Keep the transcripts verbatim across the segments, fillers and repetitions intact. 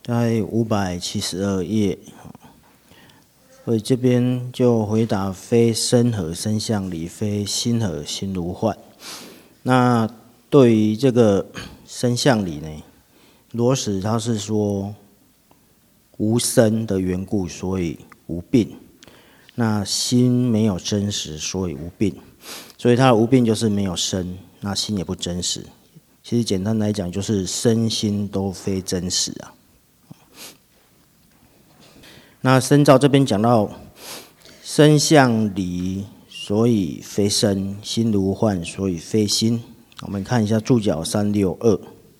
在五百七十二页，所以这边就回答非身合身相离，非心合心如幻。那对于这个身相离呢，罗什他是说无生的缘故，所以无病。那心没有真实，所以无病。所以他的无病就是没有生，那心也不真实。其实简单来讲，就是身心都非真实啊。那身照这边讲到身相离，所以非身；心如幻，所以非心。我们看一下注脚三六二。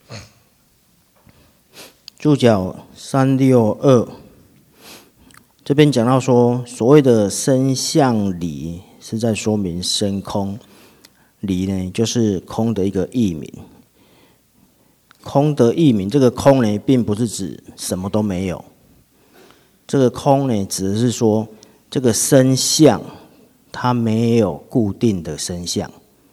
注脚三六二这边讲到说，所谓的身相离是在说明身空，离呢就是空的一个义名。空的义名，这个空呢并不是指什么都没有。这个空呢，指的是说这个身相它没有固定的身相，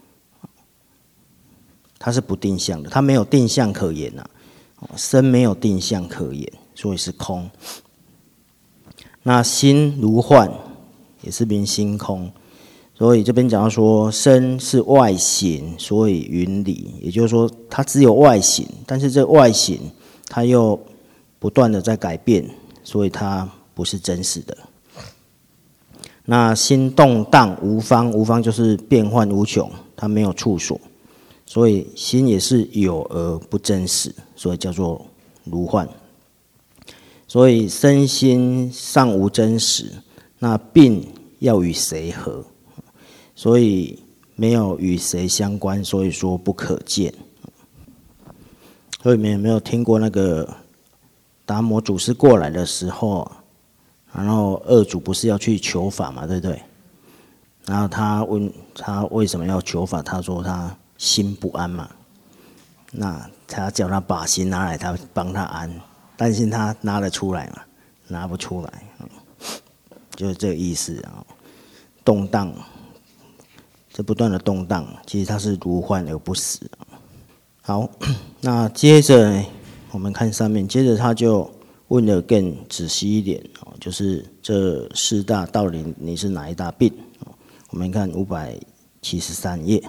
它是不定向的，它没有定向可言呐、啊，身没有定向可言，所以是空。那心如幻，也是名心空，所以这边讲到说身是外形，所以云离，也就是说它只有外形，但是这外形它又不断的在改变。所以它不是真实的。那心动荡无方，无方就是变幻无穷，它没有处所，所以心也是有而不真实，所以叫做如幻。所以身心尚无真实，那病要与谁合？所以没有与谁相关，所以说不可见。所以你们有没有听过那个？达摩祖师过来的时候，然后二祖不是要去求法嘛，对不对？然后他问他为什么要求法，他说他心不安嘛。那他叫他把心拿来，他帮他安，但是他拿得出来嘛？拿不出来，就是这个意思啊。动荡，这不断的动荡，其实它是如幻而不实。好，那接着呢？我们看上面，接着他就问得更仔细一点，就是这四大到底你是哪一大病？我们看五百七十三页。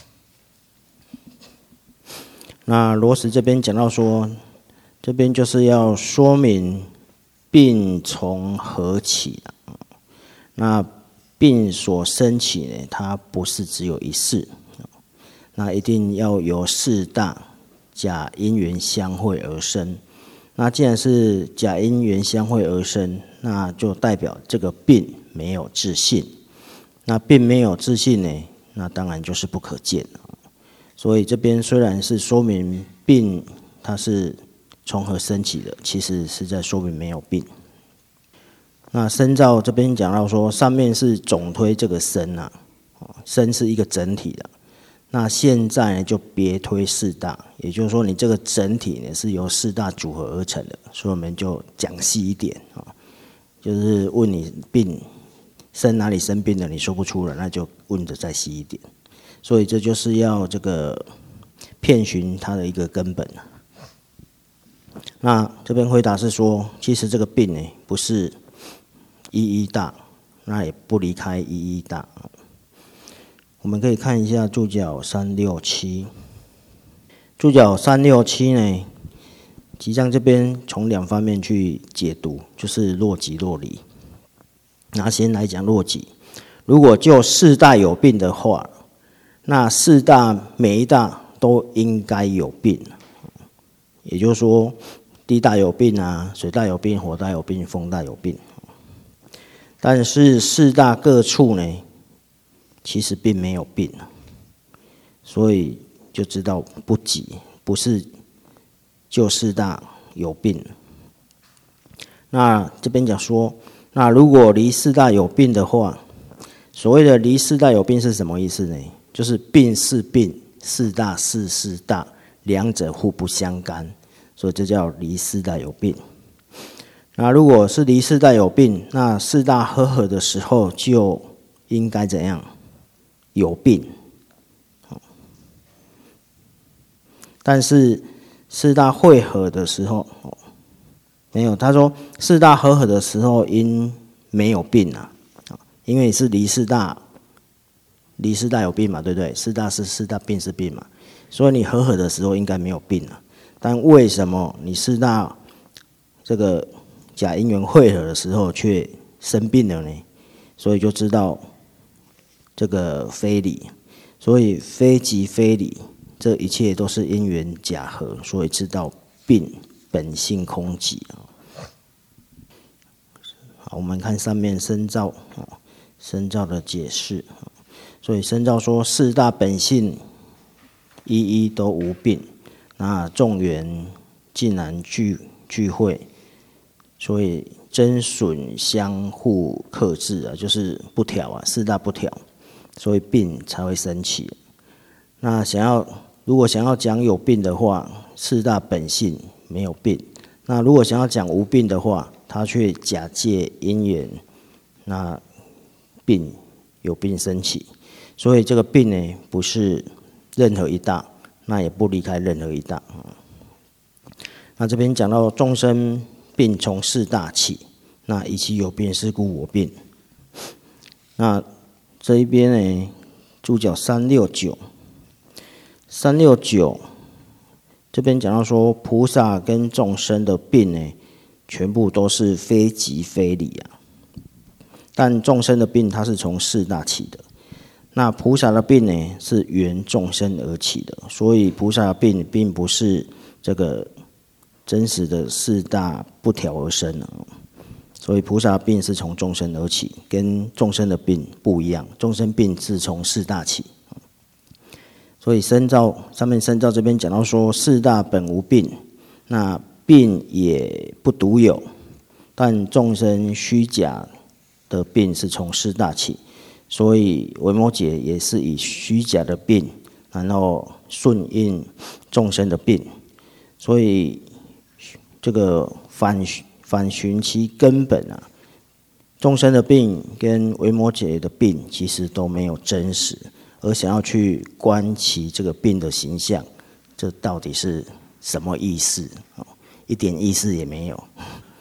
那罗什这边讲到说，这边就是要说明病从何起。那病所生起呢，它不是只有一事，那一定要有四大假因缘相会而生。那既然是假因缘相会而生，那就代表这个病没有自性。那病没有自性呢，那当然就是不可见。所以这边虽然是说明病它是从何生起的，其实是在说明没有病。那身照这边讲到说，上面是总推这个身啊，身是一个整体的。那现在呢，就别推四大，也就是说，你这个整体呢是由四大组合而成的，所以我们就讲细一点啊，就是问你病生哪里生病了，你说不出来，那就问得再细一点。所以这就是要这个遍寻它的一个根本。那这边回答是说，其实这个病呢不是一一大，那也不离开一一大。我们可以看一下注脚三六七，注脚三六七呢，即将这边从两方面去解读，就是若即若离。那先来讲若即，如果就四大有病的话，那四大每一大都应该有病，也就是说，地大有病啊，水大有病，火大有病，风大有病。但是四大各处呢，其实并没有病，所以就知道不即，不是就四大有病。那这边讲说，那如果离四大有病的话，所谓的离四大有病是什么意思呢？就是病是病，四大是四大，两者互不相干，所以这叫离四大有病。那如果是离四大有病，那四大合合的时候就应该怎样？有病。但是四大汇合的时候， 没有，他说四大和合的时候因没有病啊，因为是离四大，离四大有病嘛，对不对？四大是四大，病是病嘛，所以你和合的时候应该没有病啊。但为什么你四大这个假因缘汇合的时候却生病了呢？所以就知道这个非理，所以非即非理，这一切都是因缘假合，所以知道病本性空寂。好，我们看上面深造，深造的解释。所以深造说四大本性一一都无病，那众缘竟然聚聚会，所以增损相互克制啊，就是不调啊，四大不调，所以病才会生起。那想要如果想要讲有病的话，四大本性没有病；那如果想要讲无病的话，他却假借因缘，那病有病生起。所以这个病呢，不是任何一大，那也不离开任何一大。那这边讲到众生病从四大起，那以其有病是故我病。那这一边呢，注脚三六九，三六九这边讲到说，菩萨跟众生的病呢，全部都是非即非理啊。但众生的病它是从四大起的，那菩萨的病呢是缘众生而起的，所以菩萨的病并不是这个真实的四大不调而生啊。所以菩萨的病是从众生而起，跟众生的病不一样。众生病是从四大起，所以深造上面深造这边讲到说，四大本无病，那病也不独有，但众生虚假的病是从四大起，所以维摩诘也是以虚假的病，然后顺应众生的病，所以这个反反寻其根本啊，众生的病跟维摩诘的病其实都没有真实，而想要去观其这个病的形象，这到底是什么意思？一点意思也没有。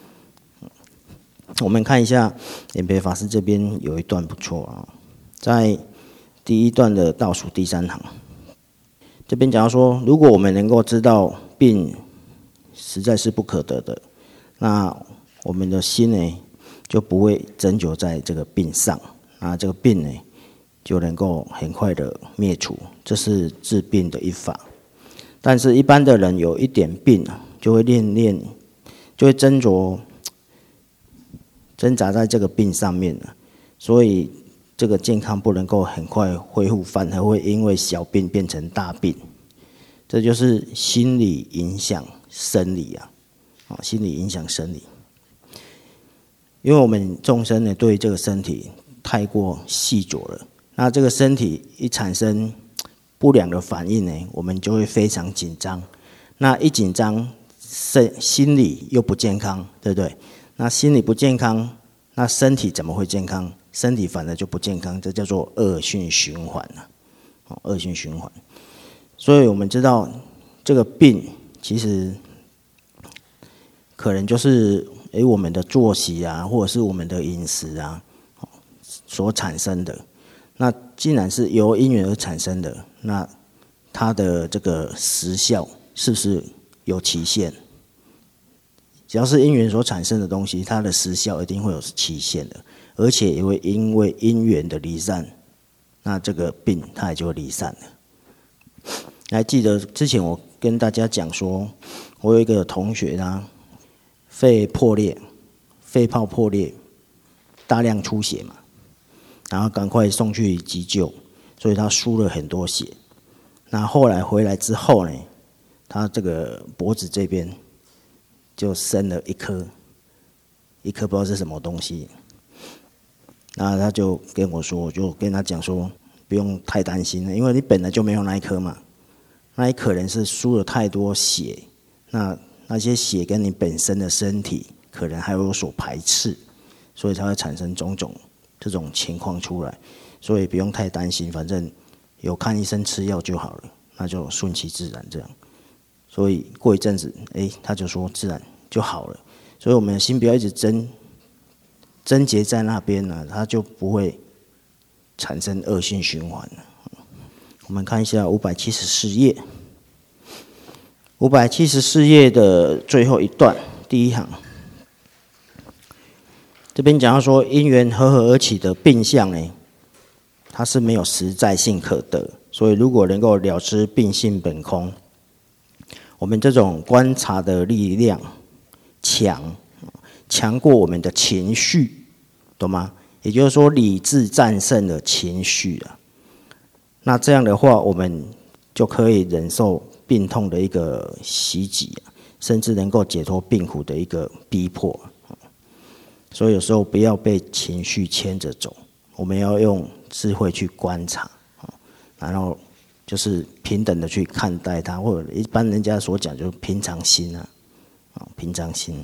我们看一下莲培法师这边有一段不错啊，在第一段的倒数第三行，这边讲到说，如果我们能够知道病实在是不可得的，那我们的心呢就不会斟酒在这个病上，那这个病呢就能够很快的灭除，这是治病的一法。但是一般的人有一点病就会念念，就会斟酌挣扎在这个病上面了，所以这个健康不能够很快恢复，反而会因为小病变成大病。这就是心理影响生理啊，啊，心理影响生理。因为我们众生呢对这个身体太过细琢了，那这个身体一产生不良的反应呢，我们就会非常紧张。那一紧张，身心理又不健康，对不对？那心理不健康，那身体怎么会健康？身体反而就不健康，这叫做恶性循环啊，恶性循环。所以我们知道这个病其实可能就是诶我们的作息啊，或者是我们的饮食啊所产生的。那既然是由因缘而产生的，那它的这个时效是不是有期限？只要是因缘所产生的东西，它的时效一定会有期限的，而且也会因为因缘的离散，那这个病它也就会离散了。还记得之前我跟大家讲说，我有一个同学啊，肺破裂，肺泡破裂，大量出血嘛，然后赶快送去急救，所以他输了很多血。那后来回来之后呢，他这个脖子这边就生了一颗，一颗不知道是什么东西。那他就跟我说，我就跟他讲说，不用太担心了，因为你本来就没有那一颗嘛。那可能是输了太多血，那那些血跟你本身的身体可能还有所排斥，所以才会产生种种这种情况出来，所以不用太担心，反正有看医生吃药就好了，那就顺其自然这样。所以过一阵子，哎，他就说自然就好了。 所以我们的心不要一直贞贞结在那边呢，它就不会产生恶性循环了。我们看一下五百七十四页，五百七十四页的最后一段第一行，这边讲到说因缘和合而起的病相呢，它是没有实在性可得，所以如果能够了知病性本空，我们这种观察的力量强，强过我们的情绪，懂吗？也就是说，理智战胜了情绪啊。那这样的话，我们就可以忍受病痛的一个袭击，甚至能够解脱病苦的一个逼迫。所以有时候不要被情绪牵着走，我们要用智慧去观察，然后就是平等的去看待它，或者一般人家所讲就是平常心啊，平常心。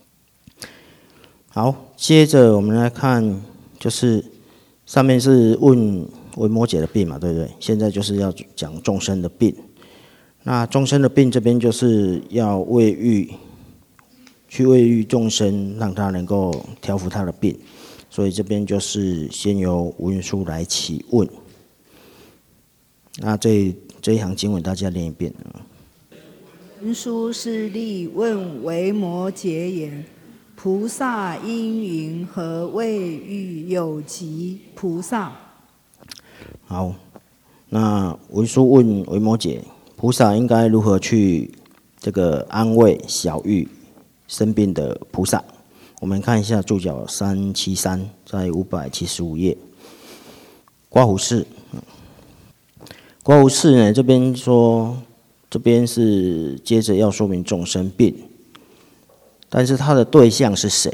好，接着我们来看，就是上面是问维摩诘的病嘛，对不对？现在就是要讲众生的病。那众生的病这边就是要慰喻，去慰喻众生，让他能够调伏他的病。所以这边就是先由文殊来起问。那这这一行经文大家念一遍。 文殊师利问维摩诘言：菩萨因云何谓喻有疾菩萨？ 好，那文殊问维摩诘，菩萨应该如何去这个安慰小喻生病的菩萨？我们看一下注脚三七三，在五百七十五页。刮胡式，刮胡式呢，这边说，这边是接着要说明众生病，但是它的对象是谁？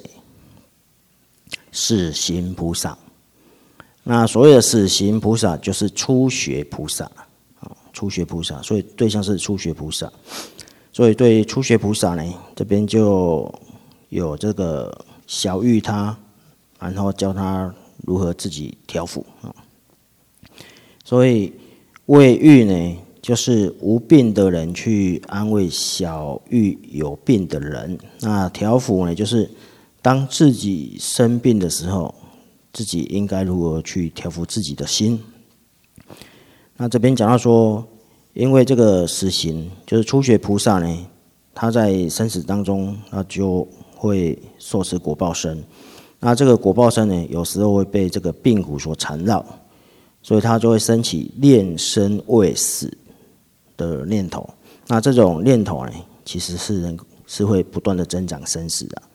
死行菩萨。那所谓的死行菩萨，就是初学菩萨，初学菩萨，所以对象是初学菩萨。所以对初学菩萨呢，这边就有这个小喻他，然后教他如何自己调伏啊。所以慰喻呢，就是无病的人去安慰小喻有病的人。那调伏呢，就是当自己生病的时候，自己应该如何去调伏自己的心。那这边讲到说，因为这个死行，就是初学菩萨呢，他在生死当中，他就会受持果报身。那这个果报身呢，有时候会被这个病苦所缠绕，所以他就会升起恋生畏死的念头。那这种念头呢，其实是人是会不断的增长生死的。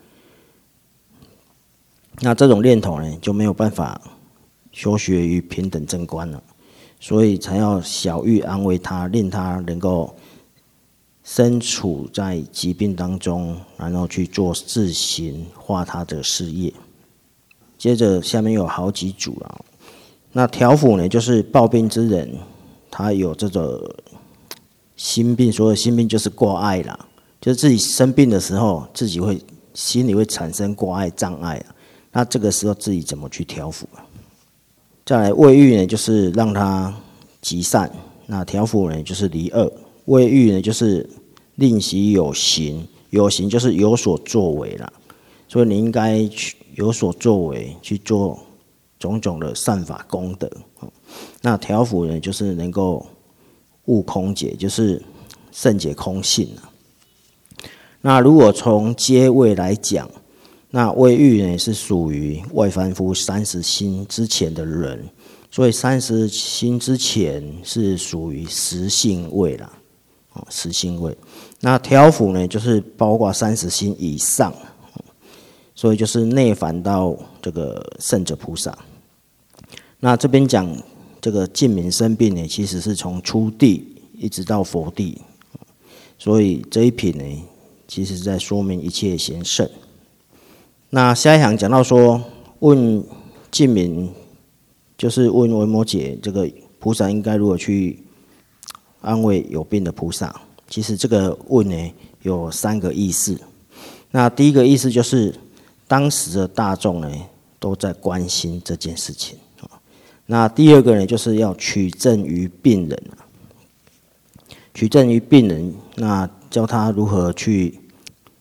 那这种念头呢，就没有办法修学于平等正观了，所以才要小喻安慰他，令他能够身处在疾病当中，然后去做自行化他的事业。接着下面有好几组啊，那调伏呢，就是抱病之人，他有这个心病，所谓心病就是挂碍啦，就是自己生病的时候，自己会心里会产生挂碍障碍啊。那这个时候自己怎么去调伏啊？再来慰喻呢，就是让他极善；那调伏呢，就是离恶；慰喻呢，就是令其有行，有行就是有所作为啦。所以你应该去有所作为，去做种种的善法功德。那调伏呢，就是能够悟空解，就是圣解空性啊。那如果从阶位来讲，那慰喻呢是属于外凡夫三十心之前的人，所以三十心之前是属于实性位啦，哦，实性位。那调伏呢，就是包括三十心以上，所以就是内凡到这个圣者菩萨。那这边讲这个净明生病呢，其实是从初地一直到佛地，所以这一品呢，其实是在说明一切贤圣。那下一行讲到说，问净明，就是问维摩诘这个菩萨应该如何去安慰有病的菩萨。其实这个问呢有三个意思。那第一个意思就是当时的大众呢都在关心这件事情。那第二个呢，就是要取证于病人，取证于病人，那教他如何去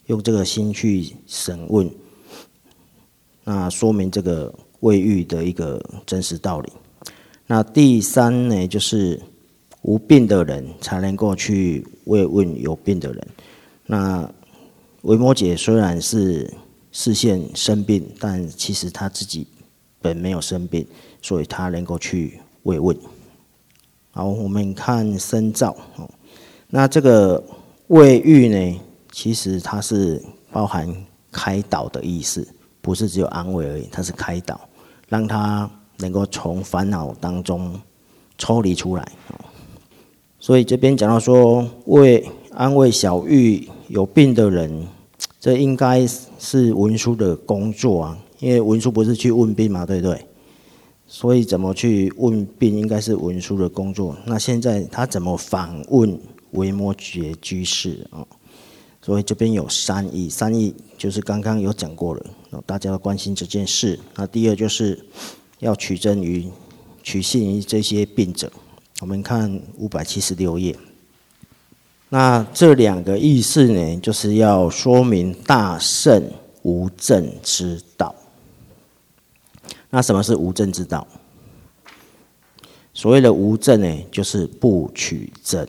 用这个心去审问，那说明这个未愈的一个真实道理。那第三呢，就是无病的人才能够去慰问有病的人。那维摩诘虽然是示现生病，但其实他自己本没有生病，所以他能够去慰问。好，我们看身照。那这个慰喻呢，其实它是包含开导的意思，不是只有安慰而已，它是开导，让他能够从烦恼当中抽离出来。所以这边讲到说，为安慰小玉有病的人，这应该是文殊的工作啊，因为文殊不是去问病嘛，对不对？所以怎么去问病，应该是文殊的工作。那现在他怎么访问维摩诘居士啊？所以这边有三义，三义就是刚刚有讲过了，大家要关心这件事。那第二就是要取证于、取信于这些病者。我们看五百七十六页。那这两个意思呢，就是要说明大圣无证之道。那什么是无证之道？所谓的无证呢，就是不取证，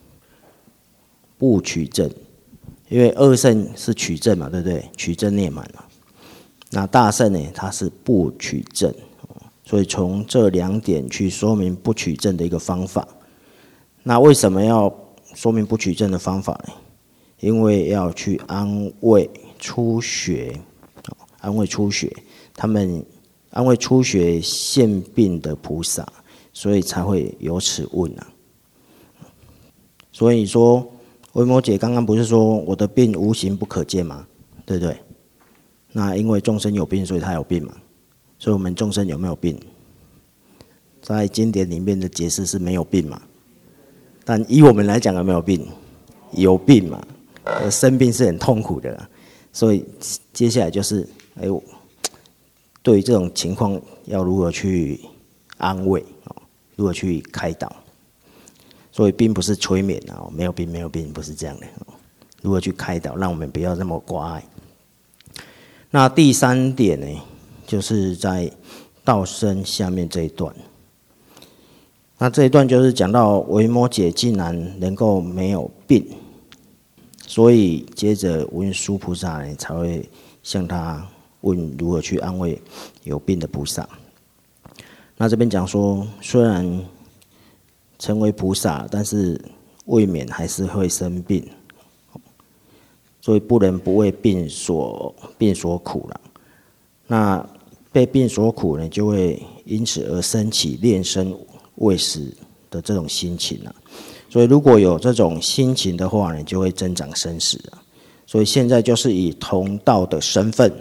不取证。因为二圣是取证嘛，对不对？取证涅槃嘛。那大圣呢，它是不取证，所以从这两点去说明不取证的一个方法。那为什么要说明不取证的方法呢？因为要去安慰初学，安慰初学，他们安慰初学现病的菩萨，所以才会有此问啊。所以说，维摩诘刚刚不是说我的病无形不可见吗？对不对？那因为众生有病，所以他有病嘛。所以我们众生有没有病？在经典里面的解释是没有病嘛。但以我们来讲有没有病？有病嘛。生病是很痛苦的啦。所以接下来就是，哎，对于这种情况要如何去安慰，如何去开导。所以并不是催眠啊，没有病没有病，不是这样的。如何去开导，让我们不要那么挂碍。那第三点呢，就是在道生下面这一段。那这一段就是讲到维摩诘竟然能够没有病，所以接着文殊菩萨呢才会向他问如何去安慰有病的菩萨。那这边讲说，虽然成为菩萨，但是未免还是会生病，所以不能不为病所病所苦了。那被病所苦呢，就会因此而生起恋生畏死的这种心情了。所以如果有这种心情的话呢，就会增长生死了。所以现在就是以同道的身份，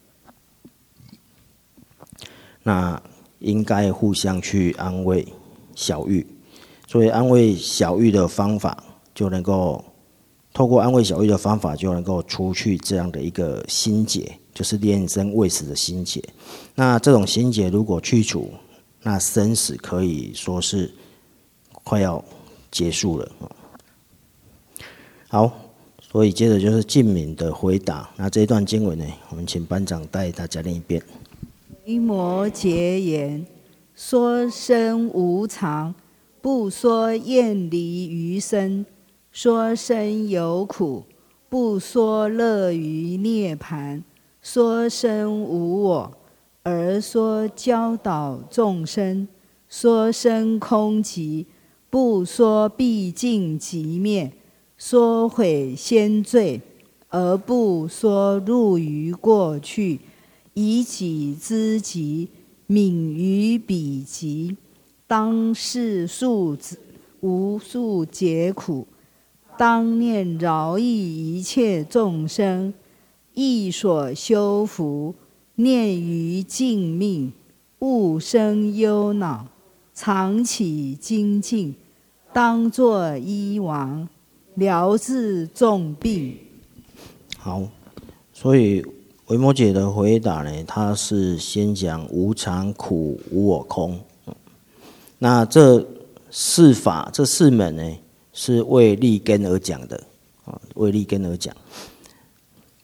那应该互相去安慰小玉。所以安慰小玉的方法，就能够透过安慰小玉的方法，就能够除去这样的一个心结，就是恋生畏死的心结。那这种心结如果去除，那生死可以说是快要结束了。好，所以接着就是净敏的回答。那这一段经文呢，我们请班长带大家念一遍。 维摩诘言：说生无常，不说厌离于身；说生有苦，不说乐于涅槃；说生无我，而说教导众生；说生空寂，不说毕竟即灭；说毁先罪，而不说入于过去；以己之急，敏于彼疾。当世数无数劫苦，当念饶益一切众生，亦所修福，念于净命，勿生忧恼，常起精进，当作医王，疗治众病。 好，所以维摩诘的回答呢，他是先讲无常、苦、无我、空。那这四法，这四门呢，是为立根而讲的，啊，为立根而讲。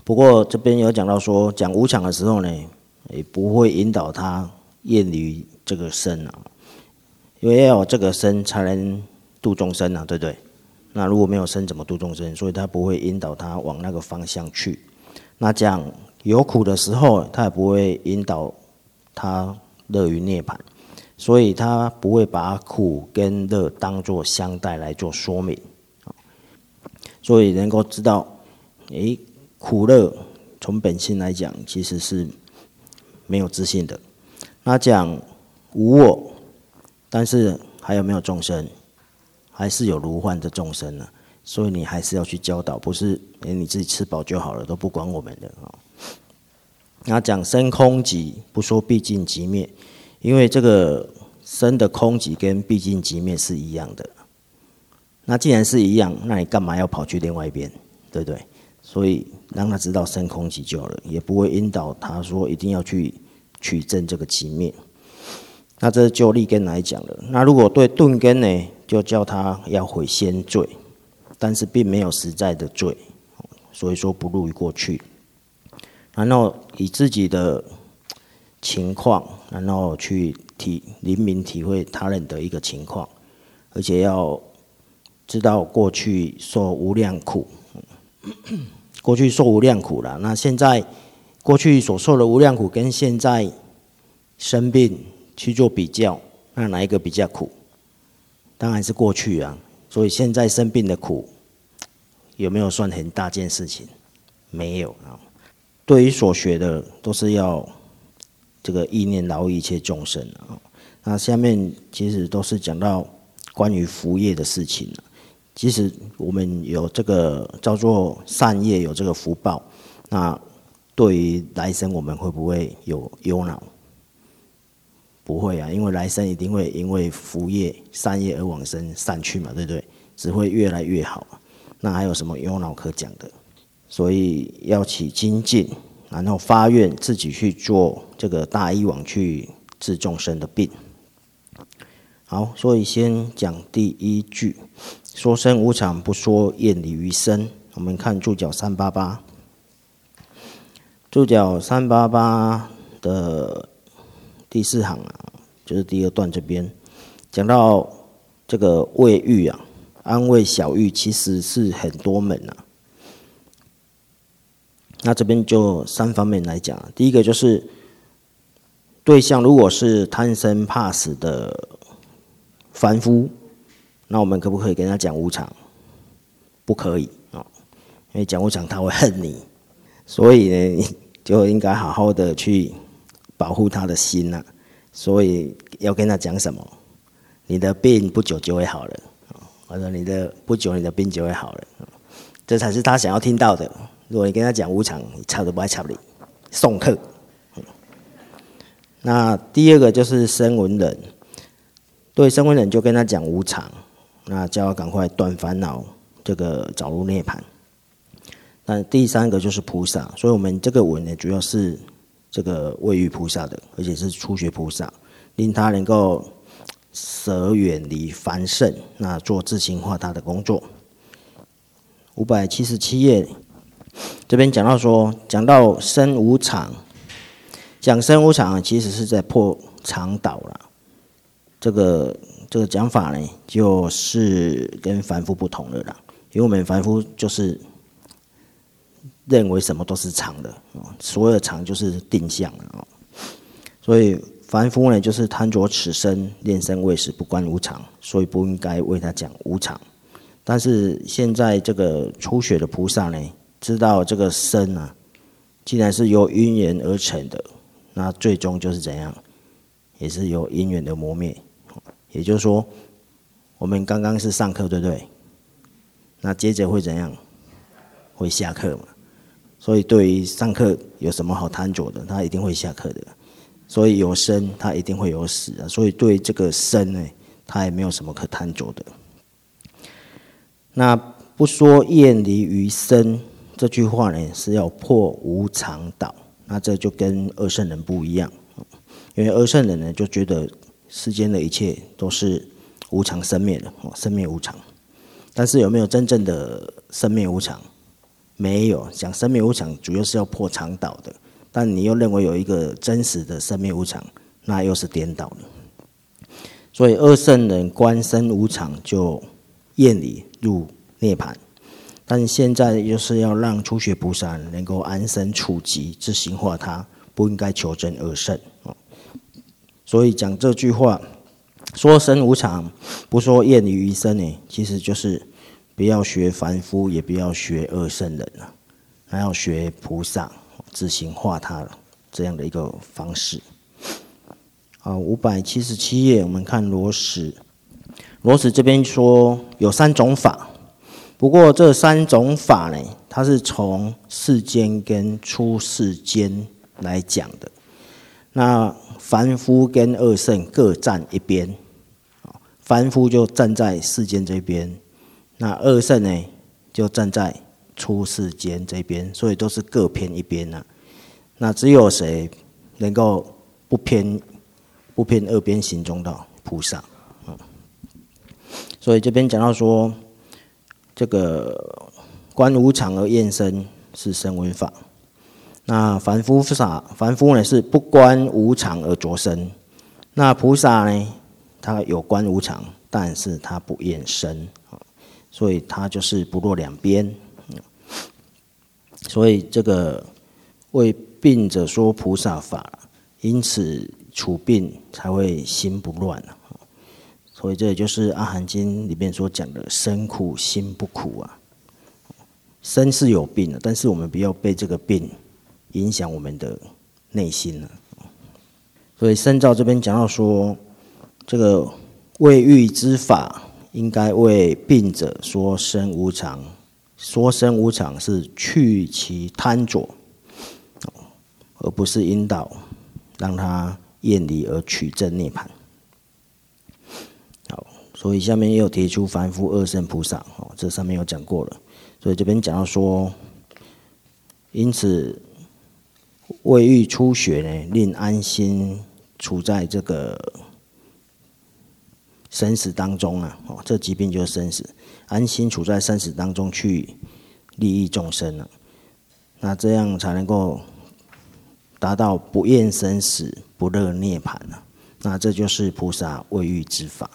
不过这边有讲到说，讲无常的时候呢，也不会引导他厌离这个身啊，因为要有这个身才能度众生啊，对不对？那如果没有身，怎么度众生？所以他不会引导他往那个方向去。那讲有苦的时候，他也不会引导他乐于涅槃，所以他不会把苦跟乐当作相待来做说明。所以能够知道，诶，苦乐从本性来讲，其实是没有自性的。那讲无我，但是还有没有众生？还是有如幻的众生呢、啊，所以你还是要去教导，不是诶你自己吃饱就好了，都不管我们的啊。那讲生空寂，不说毕竟即灭，因为这个生的空寂跟毕竟即灭是一样的。那既然是一样，那你干嘛要跑去另外一边，对不对？所以让他知道生空寂就好了，也不会引导他说一定要去取证这个即灭。那这就立根来讲了。那如果对钝根呢，就叫他要悔先罪，但是并没有实在的罪，所以说不入于过去。然后以自己的情况，然后去体灵明体会他人的一个情况，而且要知道过去受无量苦，过去受无量苦了。那现在过去所受的无量苦跟现在生病去做比较，那哪一个比较苦？当然是过去啊。所以现在生病的苦有没有算很大件事情？没有啊。对于所学的，都是要这个意念饶益一切众生啊。那下面其实都是讲到关于福业的事情啊。其实我们有这个叫做善业，有这个福报，那对于来生我们会不会有忧恼？不会啊，因为来生一定会因为福业善业而往生善去嘛，对不对？只会越来越好。那还有什么忧恼可讲的？所以要起精进，然后发愿自己去做这个大医王，去治众生的病。好，所以先讲第一句，说生无常，不说厌离于身。我们看注脚三八八，注脚三八八的第四行啊，就是第二段这边讲到这个慰喻啊，安慰小喻，其实是很多门啊。那这边就三方面来讲，第一个就是对象如果是贪生怕死的凡夫，那我们可不可以跟他讲无常？不可以啊，因为讲无常他会恨你，所以呢，你就应该好好的去保护他的心呐、啊。所以要跟他讲什么？你的病不久就会好了，或者你的不久你的病就会好了，这才是他想要听到的。如果你跟他讲无常，你插都不爱插你，送客。那第二个就是声闻人，对声闻人就跟他讲无常，那叫他赶快断烦恼，这个早入涅槃。那第三个就是菩萨，所以我们这个文呢，主要是这个位于菩萨的，而且是初学菩萨，令他能够舍远离凡圣，那做自性化他的工作。五百七十七页。这边讲到说，讲到生无常，讲生无常其实是在破常导啦。这个这个讲法呢，就是跟凡夫不同的啦。因为我们凡夫就是认为什么都是常的，所有的常就是定向了。所以凡夫呢，就是贪着此身，恋生畏死，不观无常，所以不应该为他讲无常。但是现在这个初学的菩萨呢，知道这个身啊，既然是由因缘而成的，那最终就是怎样，也是由因缘的磨灭。也就是说，我们刚刚是上课，对不对？那接着会怎样？会下课嘛。所以对于上课有什么好贪着的，他一定会下课的。所以有生，他一定会有死啊。所以对这个身呢，他也没有什么可贪着的。那不说厌离于身。这句话呢是要破无常导，那这就跟二圣人不一样，因为二圣人呢就觉得世间的一切都是无常生灭的，生灭无常。但是有没有真正的生灭无常？ 没有，讲生灭无常主要是要破常倒的，但你又认为有一个真实的生灭无常，那又是颠倒的。所以二圣人观生无常就厌离入涅槃，但现在就是要让初学菩萨能够安身处极，自行化他，不应该求证二圣。所以讲这句话，说生无常，不说厌离于生呢，其实就是不要学凡夫，也不要学二圣人了，还要学菩萨，自行化他这样的一个方式。好，五百七十七页，我们看罗什。罗什这边说有三种法，不过这三种法呢，它是从世间跟出世间来讲的。那凡夫跟二圣各站一边，凡夫就站在世间这边，那二圣呢就站在出世间这边，所以都是各偏一边啊。那只有谁能够不偏？不偏二边行中道，菩萨。所以这边讲到说，这个观无常而厌生是声闻法。那凡夫法，凡夫呢是不观无常而着生。那菩萨呢，他有观无常，但是他不厌生，所以他就是不落两边。所以这个为病者说菩萨法，因此处病才会心不乱，所以这也就是阿含经里面所讲的身苦心不苦啊。身是有病的，但是我们不要被这个病影响我们的内心了。所以深造这边讲到说，这个为欲之法，应该为病者说身无常。说身无常是去其贪着，而不是引导让他厌离而取证涅槃。好，所以下面又提出凡夫二圣菩萨，哦，这上面有讲过了。所以这边讲到说，因此为欲初学呢，令安心处在这个生死当中啊，哦，这疾病就是生死，安心处在生死当中去利益众生啊，那这样才能够达到不厌生死，不乐涅槃啊。那这就是菩萨为欲之法。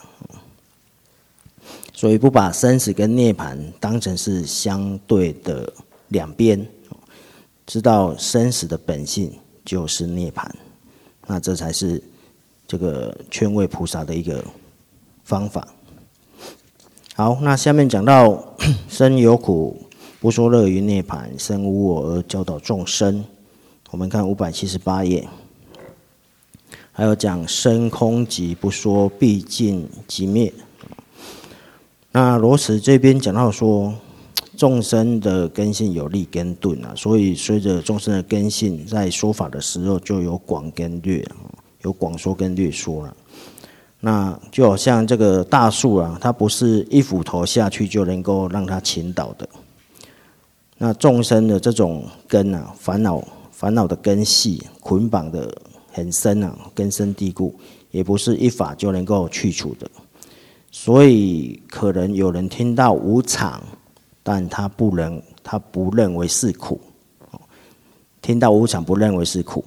所以不把生死跟涅槃当成是相对的两边，知道生死的本性就是涅槃，那这才是这个劝慰菩萨的一个方法。好，那下面讲到生有苦，不说乐于涅槃，生无我而教导众生。我们看五百七十八页，还有讲生空寂，不说毕竟即灭。那罗什这边讲到说，众生的根性有利跟钝啊，所以随着众生的根性，在说法的时候就有广跟略，有广说跟略说了。那就好像这个大树啊，它不是一斧头下去就能够让它倾倒的。那众生的这种根啊，烦恼烦恼的根系捆绑的很深啊，根深蒂固，也不是一法就能够去除的。所以可能有人听到无常，但他不能，他不认为是苦。听到无常不认为是苦，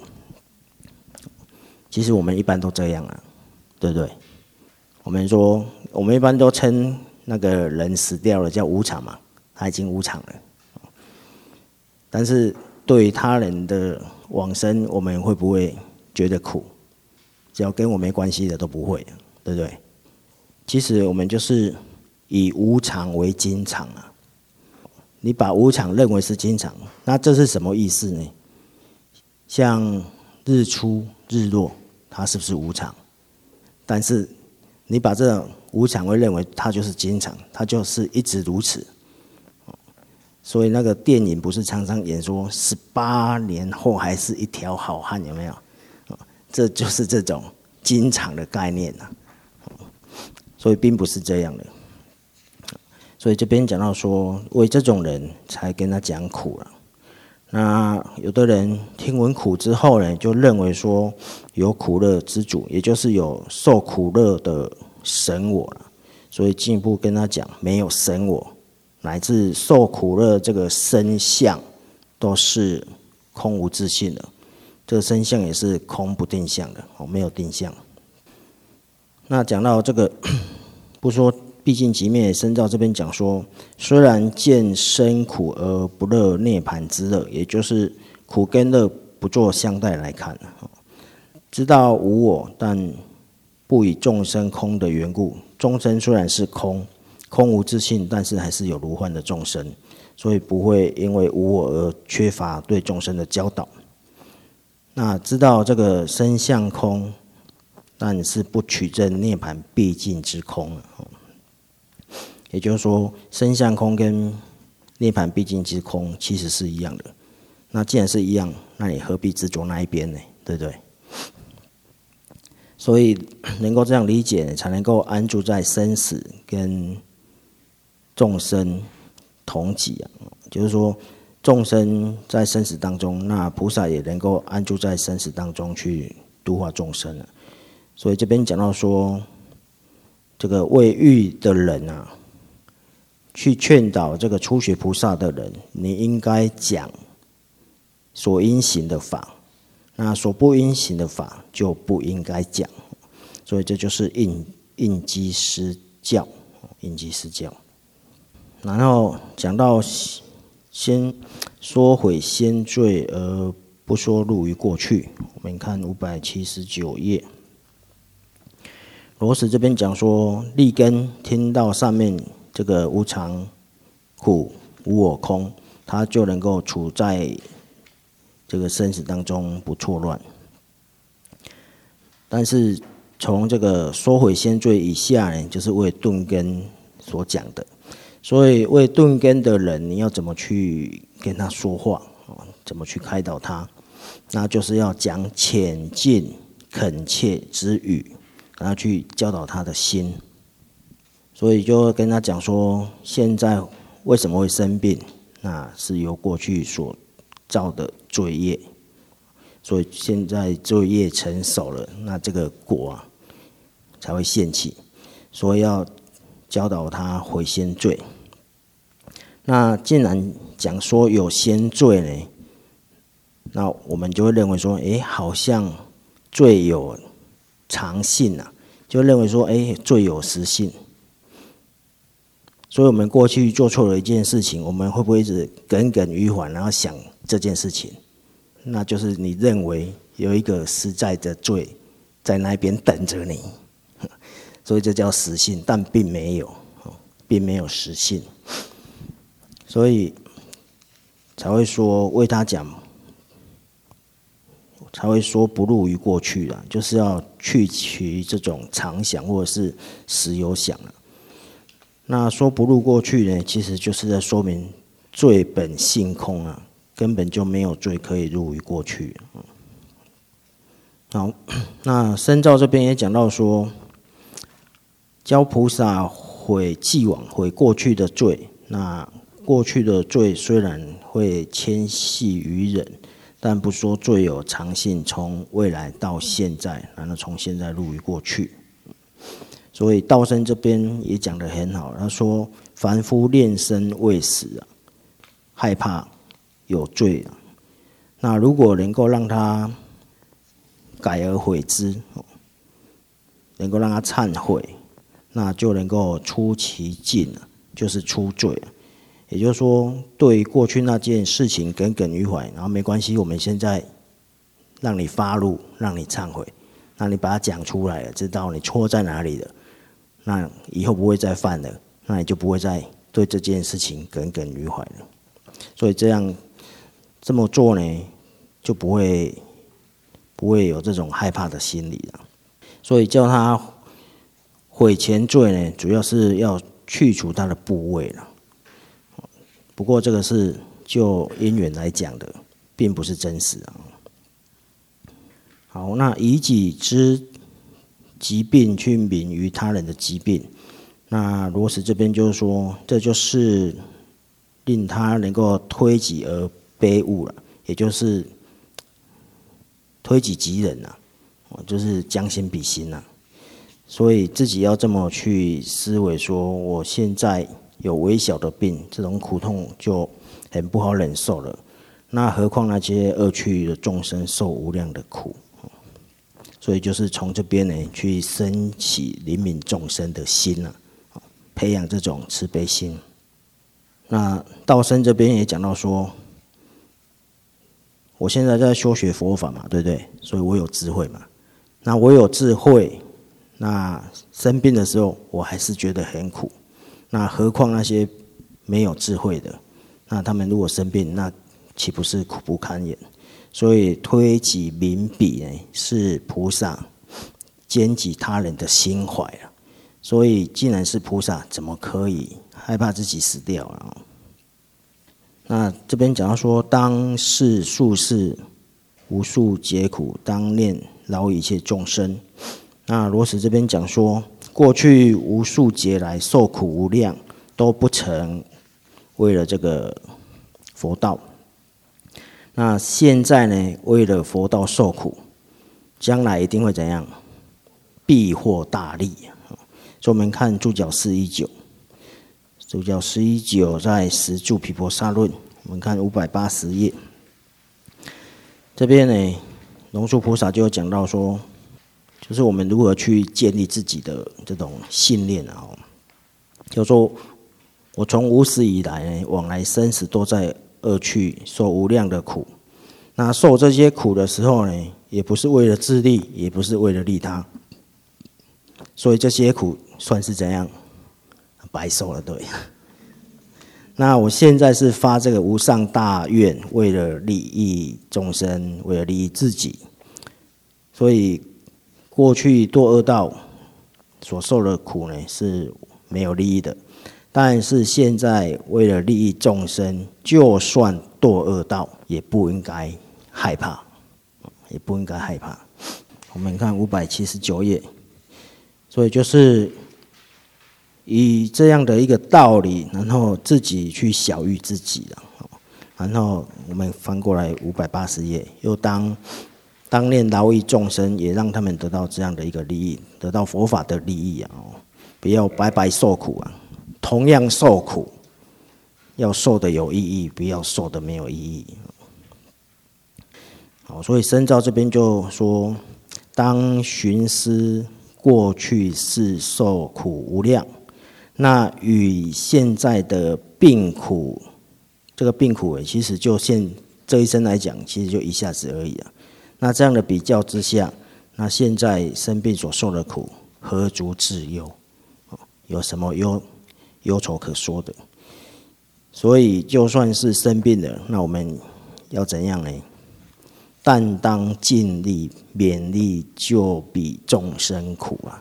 其实我们一般都这样啊，对不对？我们说，我们一般都称那个人死掉了叫无常嘛，他已经无常了。但是对于他人的往生，我们会不会觉得苦？只要跟我没关系的都不会，对不对？其实我们就是以无常为经常啊。你把无常认为是经常，那这是什么意思呢？像日出日落，它是不是无常？但是你把这种无常会认为它就是经常，它就是一直如此。所以那个电影不是常常演说十八年后还是一条好汉，有没有？这就是这种经常的概念啊。所以并不是这样的。所以这边讲到说，为这种人才跟他讲苦了。那有的人听闻苦之后呢，就认为说有苦乐之主，也就是有受苦乐的神我了。所以进一步跟他讲没有神我， 乃至受苦乐这个身相，都是空无自性的。这个身相也是空不定相的，没有定相。那讲到这个，不说毕竟即灭深造这边讲说，虽然见生苦而不乐涅槃之乐，也就是苦跟乐不做相待来看，知道无我，但不以众生空的缘故，众生虽然是空，空无自性，但是还是有如幻的众生，所以不会因为无我而缺乏对众生的教导。那知道这个身相空，但是不取证涅槃毕竟之空，也就是说，身相空跟涅槃毕竟之空其实是一样的。那既然是一样，那你何必执着那一边呢？对不对？所以能够这样理解，才能够安住在生死跟众生同己啊。就是说，众生在生死当中，那菩萨也能够安住在生死当中去度化众生啊。所以这边讲到说，这个未遇的人啊，去劝导这个初学菩萨的人，你应该讲所应行的法，那所不应行的法就不应该讲。所以这就是应应机施教，应机施教。然后讲到先说悔先罪而不说入于过去，我们看五百七十九页。罗什这边讲说，立根听到上面这个无常、苦、无我、空，他就能够处在这个生死当中不错乱。但是从这个说悔先罪以下呢，就是为顿根所讲的。所以为顿根的人，你要怎么去跟他说话，怎么去开导他？那就是要讲浅近恳切之语，然后去教导他的心。所以就跟他讲说，现在为什么会生病？那是由过去所造的罪业，所以现在罪业成熟了，那这个果啊才会现起。所以要教导他悔先罪。那既然讲说有先罪呢，那我们就会认为说，哎，好像罪有常性啊，就认为说，哎，罪有实性。所以我们过去做错了一件事情，我们会不会一直耿耿于怀，然后想这件事情？那就是你认为有一个实在的罪在那边等着你，所以这叫实性，但并没有，并没有实性。所以才会说为他讲，才会说不入于过去啦，就是要去除这种常想或者是实有想了。那说不入过去呢，其实就是在说明罪本性空啊，根本就没有罪可以入于过去。好，那深造这边也讲到说，教菩萨悔既往，悔过去的罪。那过去的罪虽然会牵系于人，但不说罪有常性，从未来到现在，然后从现在入于过去。所以道生这边也讲得很好，他说凡夫恋生畏死啊，害怕有罪啊。那如果能够让他改而悔之，能够让他忏悔，那就能够出其境，就是出罪。也就是说，对过去那件事情耿耿于怀，然后没关系，我们现在让你发怒，让你忏悔，那你把它讲出来了，知道你错在哪里了，那以后不会再犯了，那你就不会再对这件事情耿耿于怀了。所以这样这么做呢，就不会不会有这种害怕的心理了。所以叫他悔前罪呢，主要是要去除他的部位了。不过这个是就因缘来讲的，并不是真实啊。好，那以己之疾病去泯于他人的疾病，那罗什这边就是说，这就是令他能够推己而悲悟了，也就是推己及人呐，就是将心比心呐。所以自己要这么去思维说，我现在有微小的病，这种苦痛就很不好忍受了。那何况那些恶趣的众生受无量的苦，所以就是从这边呢去升起怜悯众生的心啊，培养这种慈悲心。那道生这边也讲到说，我现在在修学佛法嘛，对不对？所以我有智慧嘛。那我有智慧，那生病的时候我还是觉得很苦。那何况那些没有智慧的，那他们如果生病，那岂不是苦不堪言？所以推己悯彼呢，是菩萨兼济他人的心怀啊。所以既然是菩萨，怎么可以害怕自己死掉啊？那这边讲到说，当世数世无数劫苦，当念饶一切众生。那罗什这边讲说，过去无数劫来受苦无量，都不曾为了这个佛道。那现在呢，为了佛道受苦，将来一定会怎样？必获大利。所以我们看注脚四一九，注脚四一九在十住毗婆沙论，我们看五百八十页。这边呢，龙树菩萨就有讲到说，就是我们如何去建立自己的这种信念啊。就说我从无始以来呢，往来生死都在恶趣受无量的苦。那受这些苦的时候呢，也不是为了自利，也不是为了利他，所以这些苦算是怎样？白受了，对。那我现在是发这个无上大愿，为了利益众生，为了利益自己，所以过去堕恶道所受的苦呢是没有利益的。但是现在为了利益众生，就算堕恶道，也不应该害怕，也不应该害怕。我们看五百七十九页，所以就是以这样的一个道理，然后自己去晓喻自己了。然后我们翻过来五百八十页，又当当念饶益众生，也让他们得到这样的一个利益，得到佛法的利益啊！不要白白受苦啊！同样受苦，要受的有意义，不要受的没有意义。好，所以深造这边就说，当寻思过去世受苦无量，那与现在的病苦，这个病苦其实就现这一生来讲，其实就一下子而已啊。那这样的比较之下，那现在生病所受的苦，何足自忧？有什么忧忧愁可说的？所以就算是生病了，那我们要怎样呢？但当尽力勉力救彼众生苦啊！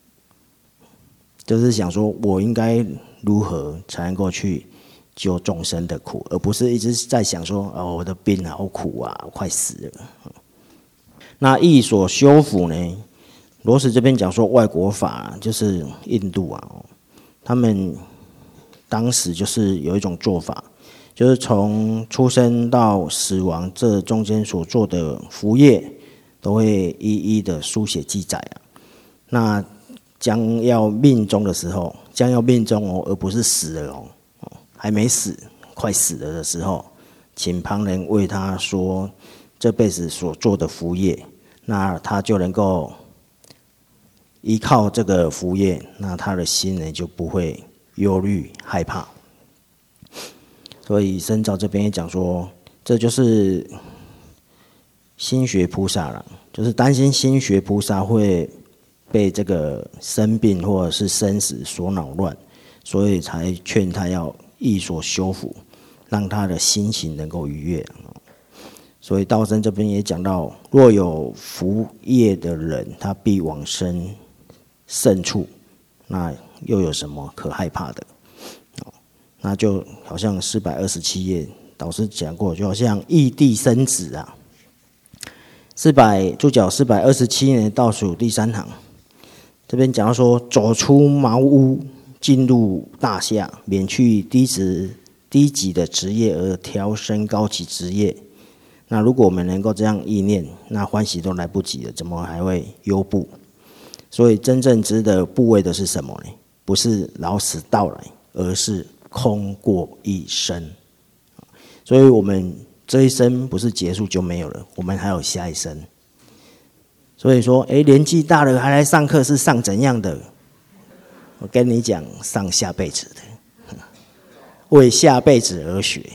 就是想说，我应该如何才能够去救众生的苦，而不是一直在想说，哦，我的病好苦啊，我快死了。那义所修福呢？罗什这边讲说，外国法就是印度啊，他们当时就是有一种做法，就是从出生到死亡这中间所做的福业，都会一一的书写记载啊。那将要命终的时候，将要命终哦，而不是死了哦，还没死，快死了的时候，请旁人为他说这辈子所做的福业，那他就能够依靠这个福业，那他的心呢就不会忧虑害怕。所以深造这边也讲说，这就是心学菩萨了，就是担心心学菩萨会被这个生病或者是生死所扰乱，所以才劝他要义所修福，让他的心情能够愉悦。所以道生这边也讲到，若有福业的人，他必往生胜处，那又有什么可害怕的？那就好像四百二十七页导师讲过，就好像异地生子啊。四百注脚四百二十七年倒数第三行，这边讲到说，走出茅屋，进入大厦，免去低职低级的职业，而调升高级职业。那如果我们能够这样意念，那欢喜都来不及了，怎么还会忧怖？所以真正值得部位的是什么呢？不是老死到来， 而是空过一生。所以我们这一生不是结束就没有了，我们还有下一生。所以说，哎，年纪大了还来上课是上怎样的？我跟你讲，上下辈子的，为下辈子而学。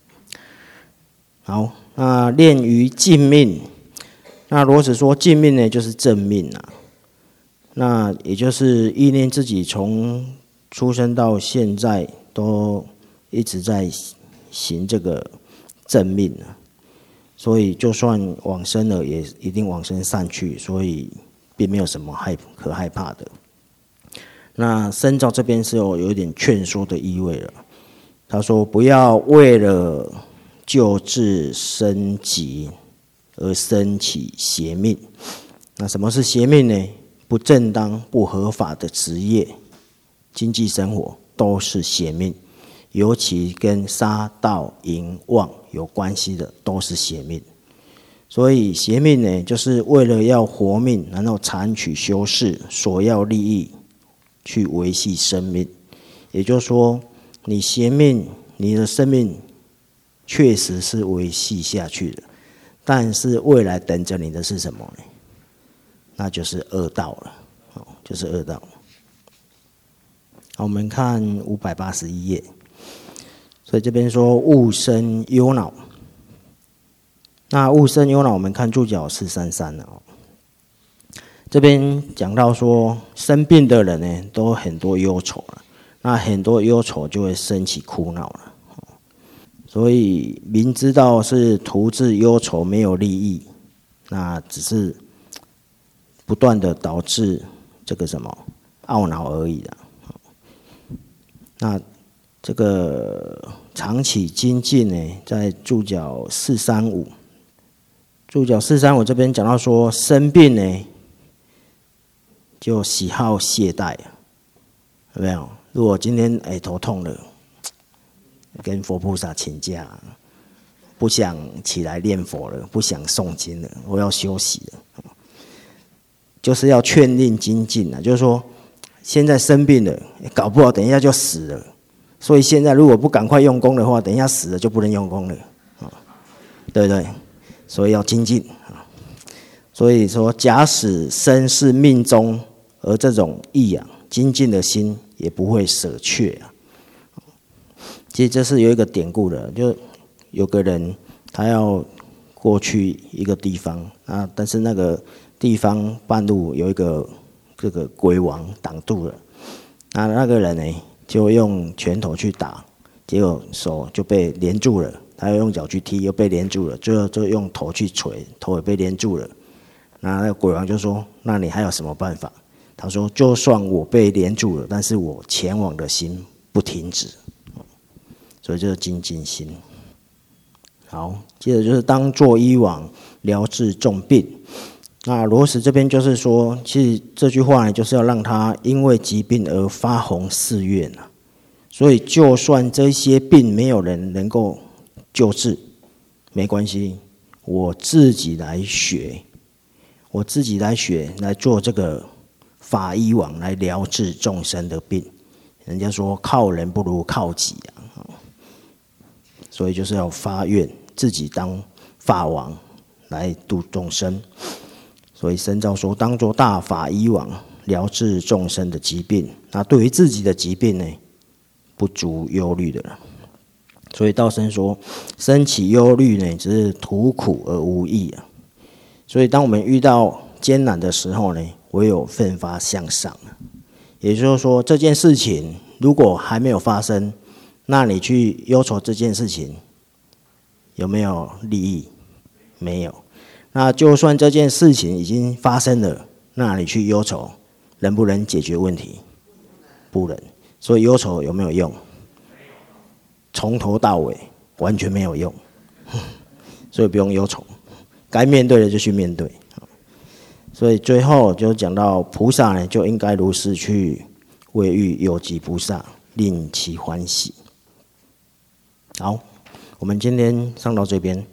好，那练于尽命。那如果是说尽命呢，就是正命啊。那也就是意念自己从出生到现在都一直在行这个正命啊，所以就算往生了，也一定往生善趣，所以并没有什么害可害怕的。那深造这边是有有一点劝说的意味了。他说不要为了救治生疾而生起邪命。那什么是邪命呢？不正当、不合法的职业、经济生活都是邪命，尤其跟杀盗淫妄有关系的都是邪命。所以邪命呢，就是为了要活命，然后残取修饰，索要利益，去维系生命。也就是说，你邪命，你的生命确实是维系下去的，但是未来等着你的是什么呢？那就是恶道了，哦，就是恶道。好，我们看五百八十一页，所以这边说勿生忧恼。那勿生忧恼，我们看注脚四三三了。这边讲到说，生病的人呢，都很多忧愁了，那很多忧愁就会生起苦恼了。所以明知道是徒自忧愁，没有利益，那只是不断的导致这个什么懊恼而已啦。那这个常起精进呢，在注脚四三五，注脚四三五这边讲到说，生病呢就喜好懈怠，有没有？如果今天哎头痛了，跟佛菩萨请假，不想起来念佛了，不想诵经了，我要休息了。就是要劝令精进啊，就是说现在生病了，搞不好等一下就死了，所以现在如果不赶快用功的话，等一下死了就不能用功了，对不对？所以要精进。所以说，假使生是命中，而这种益养精进的心也不会舍却啊。其实这是有一个典故的，就有个人他要过去一个地方啊，但是那个地方半路有一个这个鬼王挡住了，那那个人呢就用拳头去打，结果手就被连住了，他又用脚去踢，又被连住了，最后就用头去捶，头也被连住了。那那个鬼王就说：“那你还有什么办法？”他说：“就算我被连住了，但是我前往的心不停止。”所以就是精进心。好，接着就是当作医王，疗治重病。那罗什这边就是说，其实这句话呢，就是要让他因为疾病而发宏誓愿啊。所以，就算这些病没有人能够救治，没关系，我自己来学，我自己来学，来做这个法医王，来疗治众生的病。人家说靠人不如靠己啊。所以就是要发愿，自己当法王来度众生。所以深造说，当作大法医王，疗治众生的疾病。那对于自己的疾病呢，不足忧虑的了。所以道生说，生起忧虑呢，只是图苦而无益啊。所以当我们遇到艰难的时候呢，唯有奋发向上。也就是说，这件事情如果还没有发生，那你去忧愁这件事情有没有利益？没有。那就算这件事情已经发生了，那你去忧愁，能不能解决问题？不能。所以忧愁有没有用？从头到尾完全没有用。所以不用忧愁，该面对的就去面对。所以最后就讲到菩萨呢，就应该如是去慰喻有疾菩萨，令其欢喜。好，我们今天上到这边，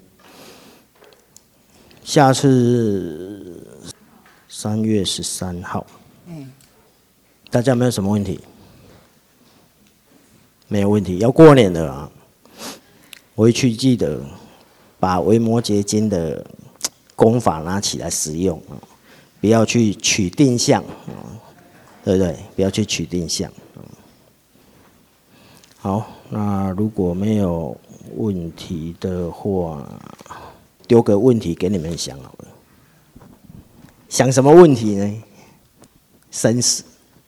下次三月十三号，大家有没有什么问题？ 没有问题。要过年了啊，回去记得把《维摩诘经》的功法拿起来使用啊，不要去取定相啊，对不对？不要去取定相。好，那如果没有问题的话，丢个问题给你们想好了。想什么问题呢？生死，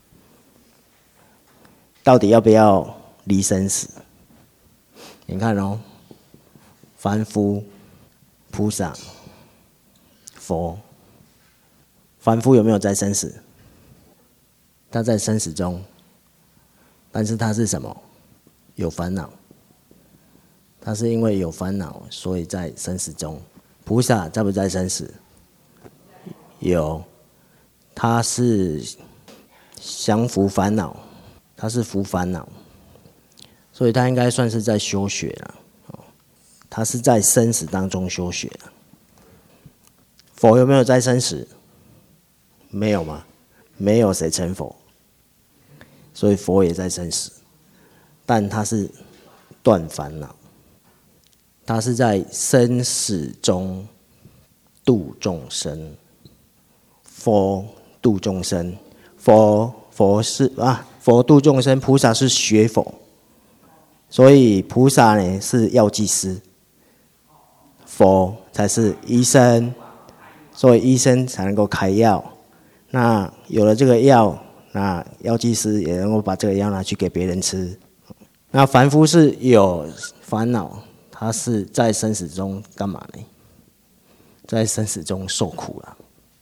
到底要不要离生死？你看哦，凡夫、菩萨、佛，凡夫有没有在生死？他在生死中，但是他是什么？有烦恼，他是因为有烦恼，所以在生死中。菩萨在不在生死？有，他是降伏烦恼，他是伏烦恼，所以他应该算是在修学了。他是在生死当中修学了。佛有没有在生死？没有吗？没有谁成佛，所以佛也在生死。但他是断烦恼，他是在生死中度众生。佛度众生，佛佛是啊，佛度众生，菩萨是学佛，所以菩萨呢是药剂师，佛才是医生，所以医生才能够开药。那有了这个药，那药剂师也能够把这个药拿去给别人吃。那凡夫是有烦恼，他是在生死中干嘛呢？在生死中受苦了。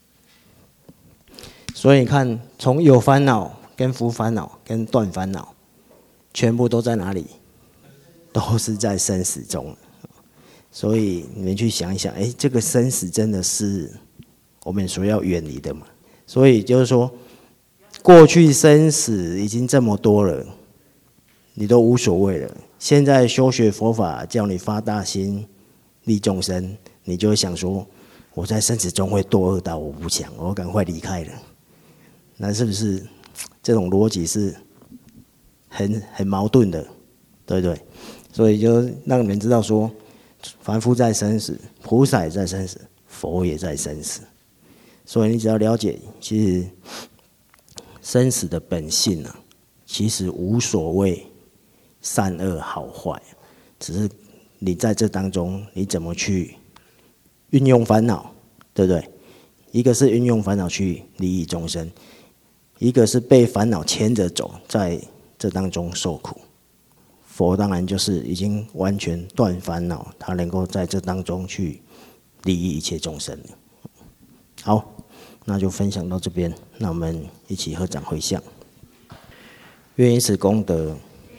所以你看，从有烦恼、跟伏烦恼、跟断烦恼，全部都在哪里？都是在生死中。所以你们去想一想，哎，这个生死真的是我们所要远离的嘛？所以就是说，过去生死已经这么多了。你都无所谓了。现在修学佛法，叫你发大心利众生，你就会想说：我在生死中会堕恶道，我不想，我赶快离开了。那是不是这种逻辑是很很矛盾的，对不对？所以就让你们知道说，凡夫在生死，菩萨也在生死，佛也在生死。所以你只要了解，其实生死的本性啊，其实无所谓善恶好坏，只是你在这当中你怎么去运用烦恼，对不对？一个是运用烦恼去利益众生，一个是被烦恼牵着走，在这当中受苦。佛当然就是已经完全断烦恼，他能够在这当中去利益一切众生。好，那就分享到这边，那我们一起合掌回向，愿以此功德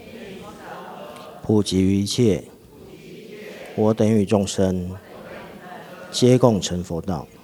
普及于一切，我等与众生皆共成佛道。